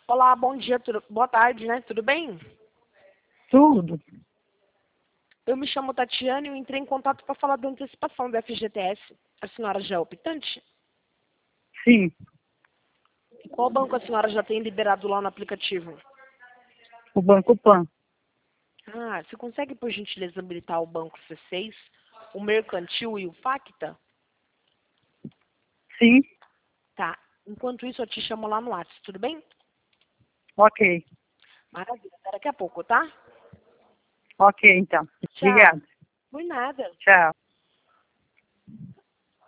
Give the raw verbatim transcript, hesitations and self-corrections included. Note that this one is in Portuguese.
Olá, bom dia, tudo... boa tarde, né? Tudo bem? Tudo. Eu me chamo Tatiana e eu entrei em contato para falar da antecipação do F G T S. A senhora já é optante? Sim. E qual banco a senhora já tem liberado lá no aplicativo? O Banco Pan. Ah, você consegue, por gentileza, habilitar o Banco C seis, o Mercantil e o Facta? Sim. Tá. Enquanto isso, eu te chamo lá no WhatsApp, tudo bem? Ok. Maravilha. Até daqui a pouco, tá? Ok, então. Tchau. Obrigada. Por nada. Tchau.